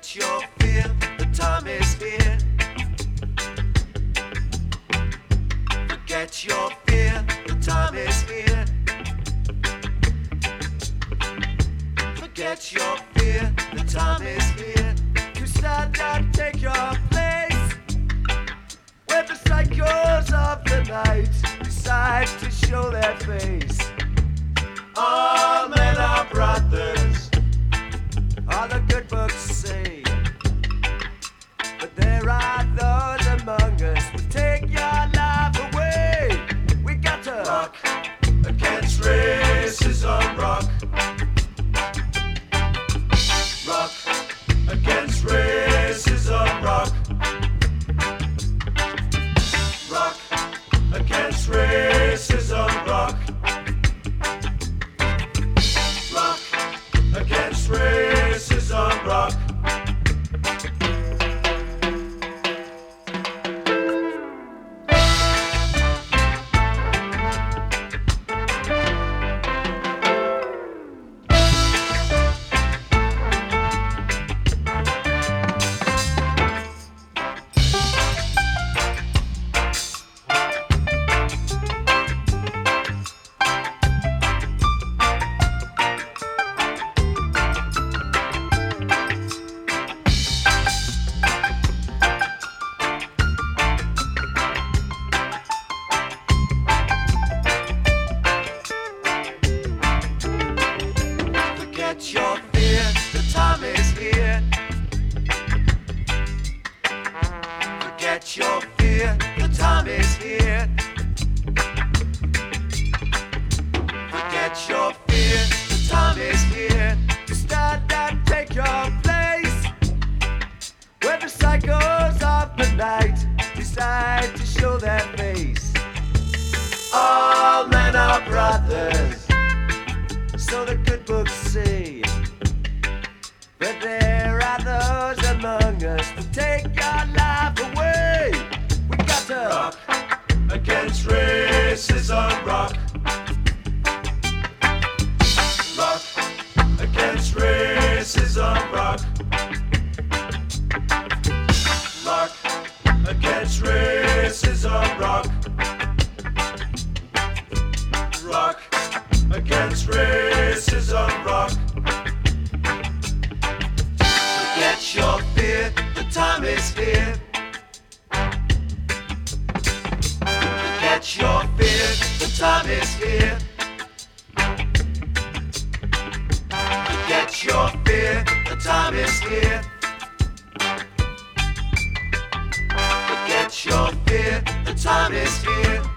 Forget your fear, the time is here. Forget your fear, the time is here. Forget your fear, the time is here. To stand and take your place, where the psychos of the night decide to show their face. All men are brothers, all the good books say. But there are those among us who take your life away. We got to rock against racism, rock. Rock against racism, rock. Rock against racism, rock. Rock against racism, rock. Forget your fear, the time is here. Forget your fear, the time is here. Forget your fear, the time is here. To stand and take your place, where the psychos of the night decide to show their face. All men are brothers, so the good books say. But there are those among us who take your life away. We got to rock against racism, rock. Rock against racism, rock. Rock against racism, rock. Rock against racism, rock. Forget your fear, the time is here. Forget your fear, the time is here. Forget your fear, the time is here. Forget your fear, the time is here.